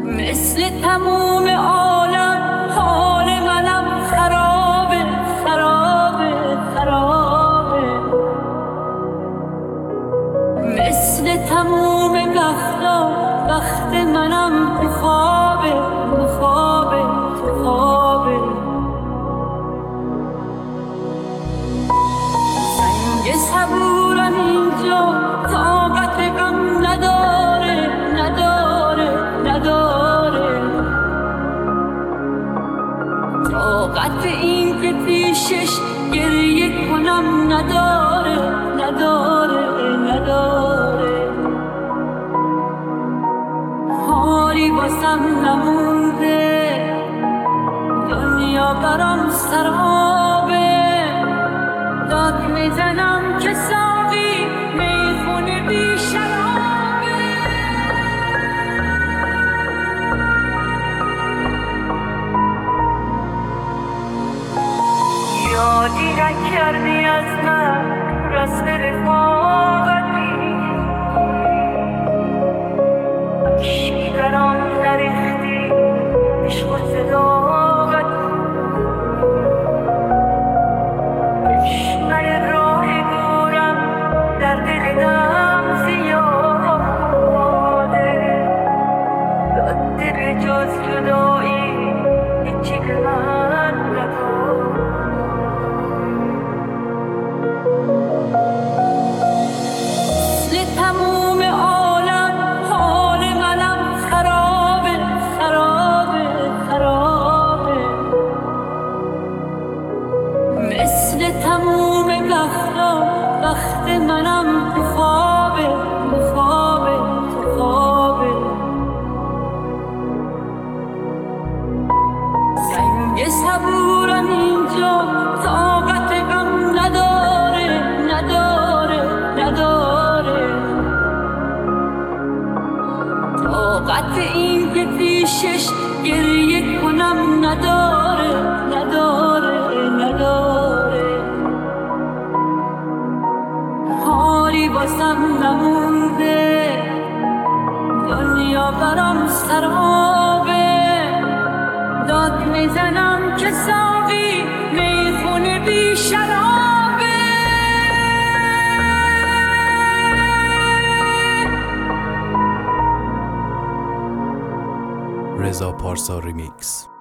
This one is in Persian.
مثل تموم عالم حال منم خرابه خرابه خرابه، مثل تموم وقتا وقت منم تو خوابه تو خوابه تو خوابه. سنگ صبورم اینجا طاقت غم نداره نداره نداره، طاقت این که پیشش گریه کنم نداره نداره نداره. حالی باسم نمونده، دنیا برام سرابه، داد میزنم که ساقی میخونه بی شرابه. یادی نکردی از من رسم رفاقتی، عشقی درام نریختی عشق و صداقتی. دشمن راه دورم در دل دم زیاده، داده به جز جدایی هیچی به من نداد. مثل تموم عالم حال منم خرابه خرابه خرابه، مثل تموم وقتا وقت منم تو خوابه تو خوابه تو خوابه. سنگ صبورم اینجا طاقت غم نداره نداره نداره، طاقت این که پیشش گریه کنم نداره نداره نداره. حالی باسم نمونده، دنیا برام سرابه، داد میزنم که ساقی میخونه بی شرابه. رضا پارسا ریمیکس.